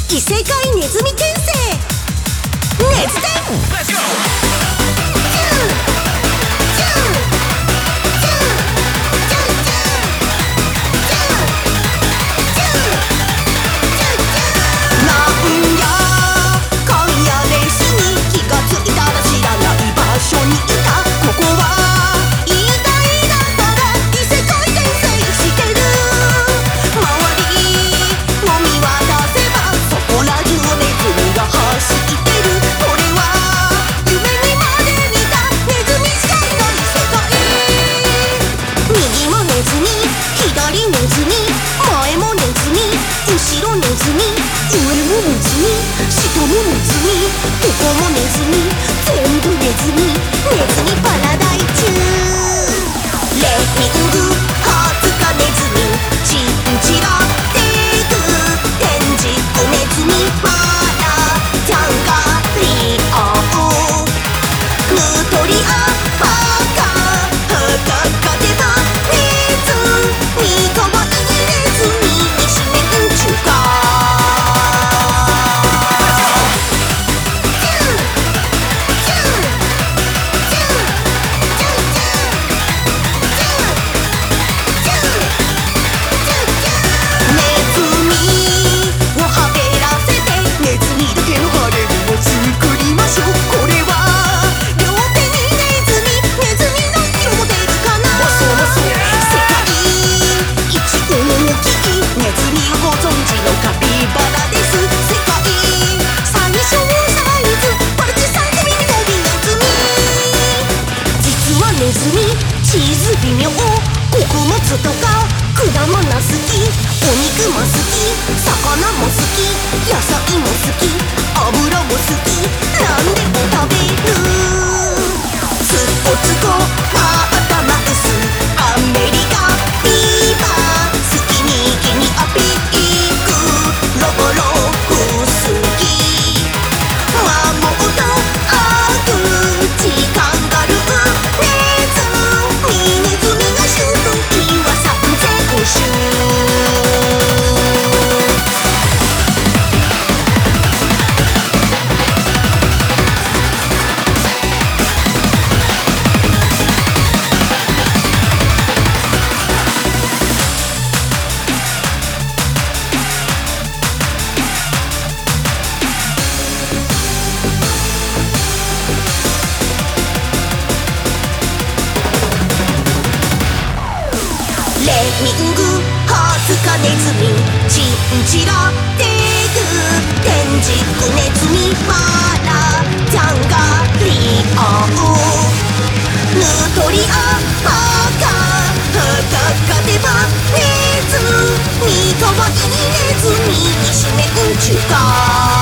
異世界ネズミ転生ネズ転チーズ微妙穀物とか果物好きお肉も好き魚も好き野菜も好き油も好き何でも食べるスポツコパータマウスアメリカビーバー好きにギニアピークロボロフ好きマモとアグチカンガルーレミングハーツカネズミチンチラテグテンジクネズミマラジャンガリオウヌトリアパカフカカデバネズミかわいいネズミにしめんちゅか